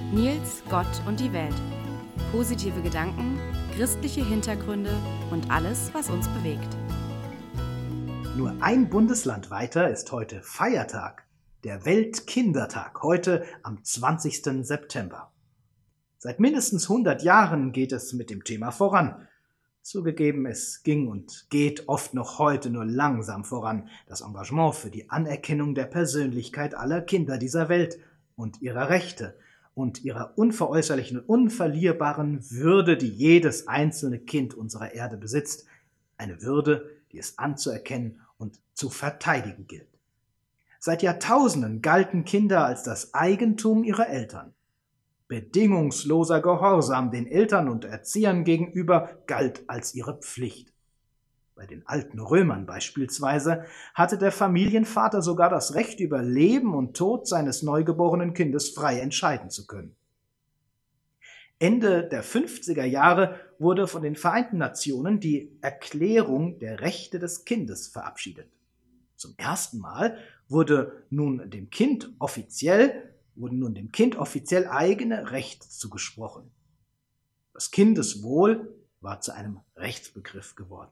Nils, Gott und die Welt. Positive Gedanken, christliche Hintergründe und alles, was uns bewegt. Nur ein Bundesland weiter ist heute Feiertag, der Weltkindertag, heute am 20. September. Seit mindestens 100 Jahren geht es mit dem Thema voran. Zugegeben, es ging und geht oft noch heute nur langsam voran, das Engagement für die Anerkennung der Persönlichkeit aller Kinder dieser Welt und ihrer Rechte und ihrer unveräußerlichen und unverlierbaren Würde, die jedes einzelne Kind unserer Erde besitzt. Eine Würde, die es anzuerkennen und zu verteidigen gilt. Seit Jahrtausenden galten Kinder als das Eigentum ihrer Eltern. Bedingungsloser Gehorsam den Eltern und Erziehern gegenüber galt als ihre Pflicht. Bei den alten Römern beispielsweise hatte der Familienvater sogar das Recht, über Leben und Tod seines neugeborenen Kindes frei entscheiden zu können. Ende der 50er Jahre wurde von den Vereinten Nationen die Erklärung der Rechte des Kindes verabschiedet. Zum ersten Mal wurden nun dem Kind offiziell eigene Rechte zugesprochen. Das Kindeswohl war zu einem Rechtsbegriff geworden.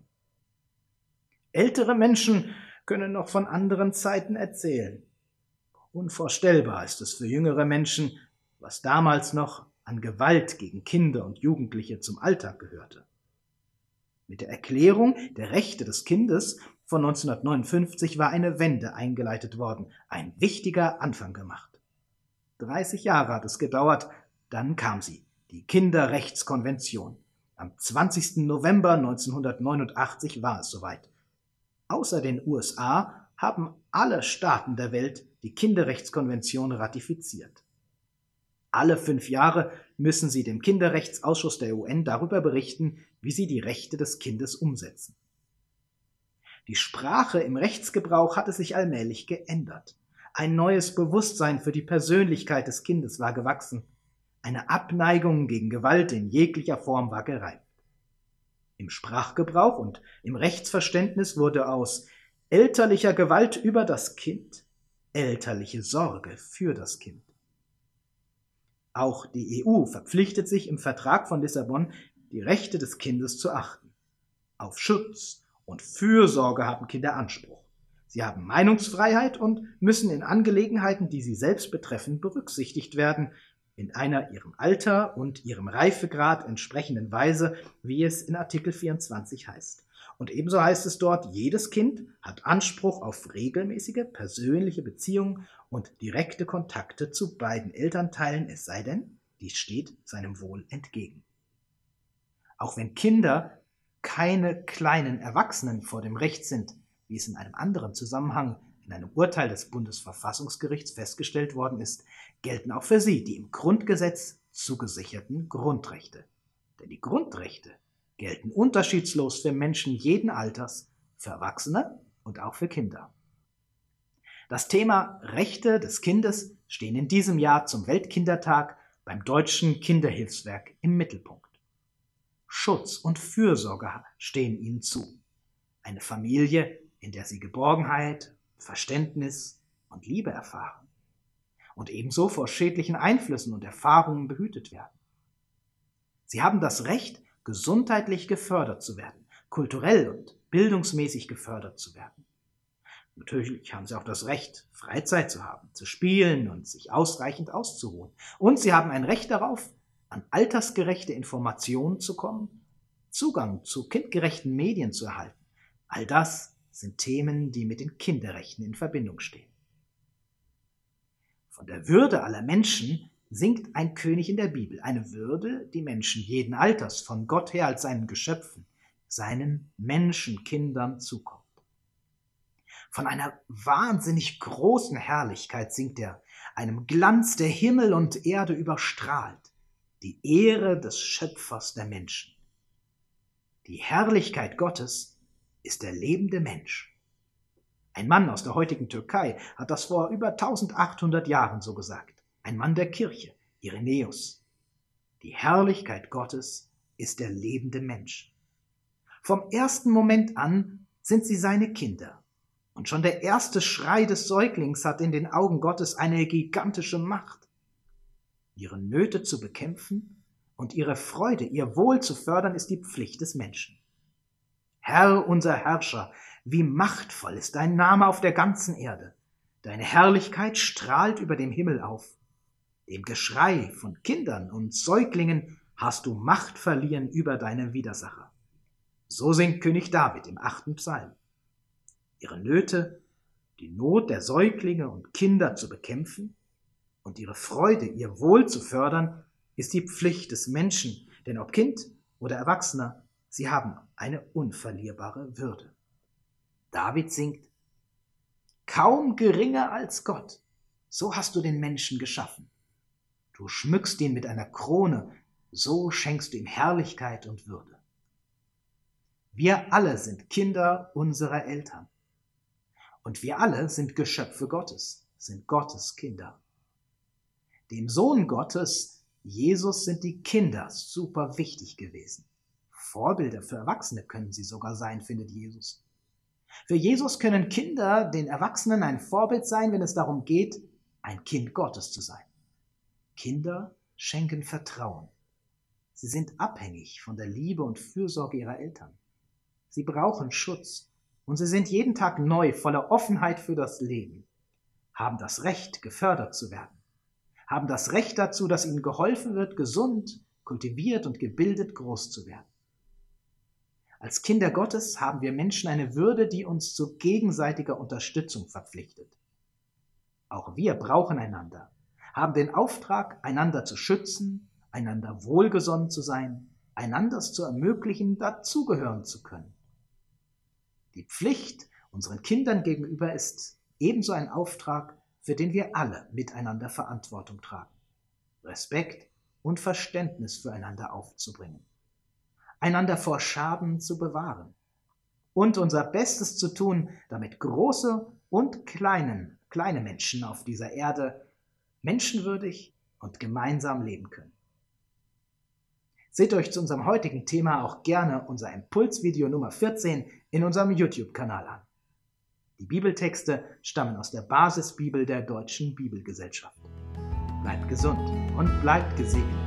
Ältere Menschen können noch von anderen Zeiten erzählen. Unvorstellbar ist es für jüngere Menschen, was damals noch an Gewalt gegen Kinder und Jugendliche zum Alltag gehörte. Mit der Erklärung der Rechte des Kindes von 1959 war eine Wende eingeleitet worden, ein wichtiger Anfang gemacht. 30 Jahre hat es gedauert, dann kam sie, die Kinderrechtskonvention. Am 20. November 1989 war es soweit. Außer den USA haben alle Staaten der Welt die Kinderrechtskonvention ratifiziert. Alle 5 Jahre müssen sie dem Kinderrechtsausschuss der UN darüber berichten, wie sie die Rechte des Kindes umsetzen. Die Sprache im Rechtsgebrauch hatte sich allmählich geändert. Ein neues Bewusstsein für die Persönlichkeit des Kindes war gewachsen. Eine Abneigung gegen Gewalt in jeglicher Form war gereift. Im Sprachgebrauch und im Rechtsverständnis wurde aus elterlicher Gewalt über das Kind elterliche Sorge für das Kind. Auch die EU verpflichtet sich im Vertrag von Lissabon, die Rechte des Kindes zu achten. Auf Schutz und Fürsorge haben Kinder Anspruch. Sie haben Meinungsfreiheit und müssen in Angelegenheiten, die sie selbst betreffen, berücksichtigt werden, in einer ihrem Alter und ihrem Reifegrad entsprechenden Weise, wie es in Artikel 24 heißt. Und ebenso heißt es dort, jedes Kind hat Anspruch auf regelmäßige persönliche Beziehungen und direkte Kontakte zu beiden Elternteilen, es sei denn, dies steht seinem Wohl entgegen. Auch wenn Kinder keine kleinen Erwachsenen vor dem Recht sind, wie es in einem anderen Zusammenhang in einem Urteil des Bundesverfassungsgerichts festgestellt worden ist, gelten auch für sie die im Grundgesetz zugesicherten Grundrechte. Denn die Grundrechte gelten unterschiedslos für Menschen jeden Alters, für Erwachsene und auch für Kinder. Das Thema Rechte des Kindes stehen in diesem Jahr zum Weltkindertag beim Deutschen Kinderhilfswerk im Mittelpunkt. Schutz und Fürsorge stehen ihnen zu. Eine Familie, in der sie Geborgenheit, Verständnis und Liebe erfahren und ebenso vor schädlichen Einflüssen und Erfahrungen behütet werden. Sie haben das Recht, gesundheitlich gefördert zu werden, kulturell und bildungsmäßig gefördert zu werden. Natürlich haben sie auch das Recht, Freizeit zu haben, zu spielen und sich ausreichend auszuruhen. Und sie haben ein Recht darauf, an altersgerechte Informationen zu kommen, Zugang zu kindgerechten Medien zu erhalten. All das sind Themen, die mit den Kinderrechten in Verbindung stehen. Von der Würde aller Menschen singt ein König in der Bibel, eine Würde, die Menschen jeden Alters von Gott her als seinen Geschöpfen, seinen Menschenkindern zukommt. Von einer wahnsinnig großen Herrlichkeit singt er, einem Glanz, der Himmel und Erde überstrahlt, die Ehre des Schöpfers der Menschen. Die Herrlichkeit Gottes ist der lebende Mensch. Ein Mann aus der heutigen Türkei hat das vor über 1800 Jahren so gesagt. Ein Mann der Kirche, Irenäus. Die Herrlichkeit Gottes ist der lebende Mensch. Vom ersten Moment an sind sie seine Kinder. Und schon der erste Schrei des Säuglings hat in den Augen Gottes eine gigantische Macht. Ihre Nöte zu bekämpfen und ihre Freude, ihr Wohl zu fördern, ist die Pflicht des Menschen. Herr, unser Herrscher, wie machtvoll ist dein Name auf der ganzen Erde. Deine Herrlichkeit strahlt über dem Himmel auf. Dem Geschrei von Kindern und Säuglingen hast du Macht verliehen über deine Widersacher. So singt König David im 8. Psalm. Ihre Nöte, die Not der Säuglinge und Kinder zu bekämpfen und ihre Freude, ihr Wohl zu fördern, ist die Pflicht des Menschen, denn ob Kind oder Erwachsener, sie haben eine unverlierbare Würde. David singt: Kaum geringer als Gott, so hast du den Menschen geschaffen. Du schmückst ihn mit einer Krone, so schenkst du ihm Herrlichkeit und Würde. Wir alle sind Kinder unserer Eltern. Und wir alle sind Geschöpfe Gottes, sind Gottes Kinder. Dem Sohn Gottes, Jesus, sind die Kinder super wichtig gewesen. Vorbilder für Erwachsene können sie sogar sein, findet Jesus. Für Jesus können Kinder den Erwachsenen ein Vorbild sein, wenn es darum geht, ein Kind Gottes zu sein. Kinder schenken Vertrauen. Sie sind abhängig von der Liebe und Fürsorge ihrer Eltern. Sie brauchen Schutz und sie sind jeden Tag neu, voller Offenheit für das Leben, haben das Recht, gefördert zu werden, haben das Recht dazu, dass ihnen geholfen wird, gesund, kultiviert und gebildet groß zu werden. Als Kinder Gottes haben wir Menschen eine Würde, die uns zu gegenseitiger Unterstützung verpflichtet. Auch wir brauchen einander, haben den Auftrag, einander zu schützen, einander wohlgesonnen zu sein, einander zu ermöglichen, dazugehören zu können. Die Pflicht unseren Kindern gegenüber ist ebenso ein Auftrag, für den wir alle miteinander Verantwortung tragen. Respekt und Verständnis füreinander aufzubringen, einander vor Schaden zu bewahren und unser Bestes zu tun, damit große und kleine Menschen auf dieser Erde menschenwürdig und gemeinsam leben können. Seht euch zu unserem heutigen Thema auch gerne unser Impulsvideo Nummer 14 in unserem YouTube-Kanal an. Die Bibeltexte stammen aus der Basisbibel der Deutschen Bibelgesellschaft. Bleibt gesund und bleibt gesegnet.